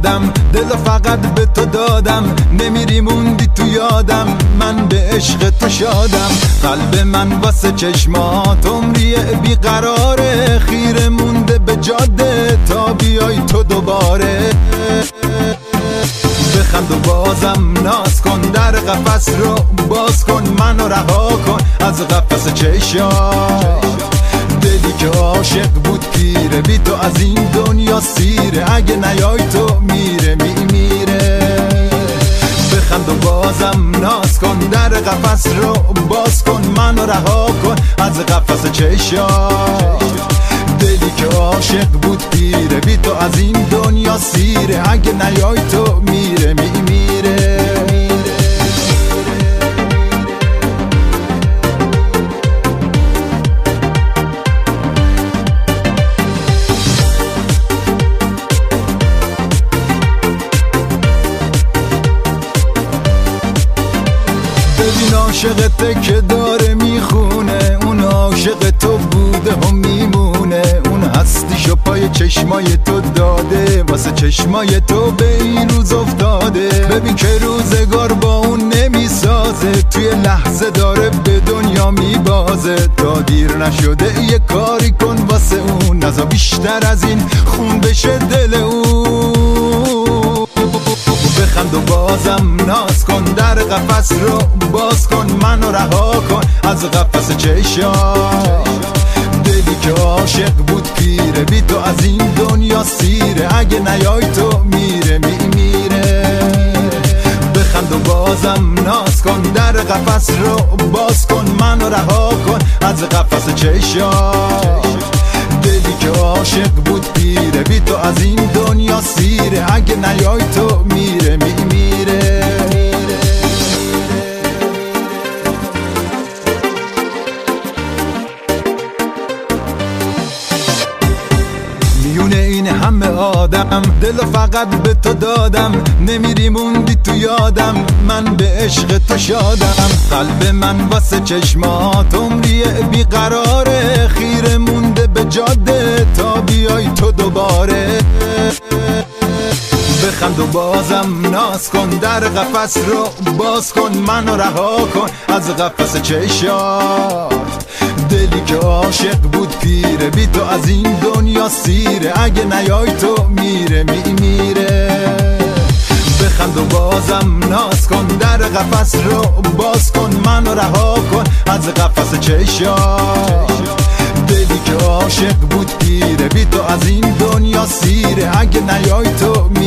آدم، دلو فقط به تو دادم، نمیری موندی تو یادم، من به عشق تو شادم. قلب من واسه چشمات عمری بیقراره، خیره مونده به جاده تا بیای تو دوباره. بخند و بازم ناز کن، در قفس رو باز کن، منو رها کن از قفس چشات. دلی که عاشق بود پیره، بی تو از این دنیا سیره، اگه نیای تو میره میمیره. بخند و بازم ناز کن، در قفس رو باز کن، منو رها کن از قفس چشات. دلی که عاشق بود پیره، بی تو از این دنیا سیره، اگه نیای تو میره میمیره. ببین عاشقته که داره میخونه، اون عاشق تو بوده و میمونه، اون هستیشو پای چشمای تو داده، واسه چشمای تو به این روز افتاده. ببین که روزگار با اون نمیسازه، توی لحظه داره به دنیا میبازه. تا دیر نشده یه کاری کن واسه اون، نزا بیشتر از این خون بشه دل اون. بخند و بازم ناز کن، در قفس رو باز کن، منو رها کن از قفس چشات. دلی که عاشق بود پیره، بی تو از این دنیا سیره، اگه نیای تو میره میمیره. بخند و بازم ناز کن، در قفس رو باز کن، منو رها کن از قفس چشات. دلی که عاشق بود پیره، بی تو از این دنیا سیره، اگه نیای تو میره میمیره. میونه این همه آدم، دلو فقط به تو دادم، نمیری موندی تو یادم، من به عشق تو شادم. قلب من واسه چشمات عمری بیقراره، خیره مونده به جاده تا بیای تو دوباره. بخند و بازم ناز کن، در قفس رو باز کن، منو رها کن از قفس چشات. دلی که عاشق بود پیره، بی تو از این دنیا سیره، اگه نیای تو میره میمیره. بخند و بازم ناز کن، در قفس رو باز کن، منو رها کن از قفس چشات. دلی که عاشق بود پیره، بی تو از این دنیا سیره، اگه نیای تو میره.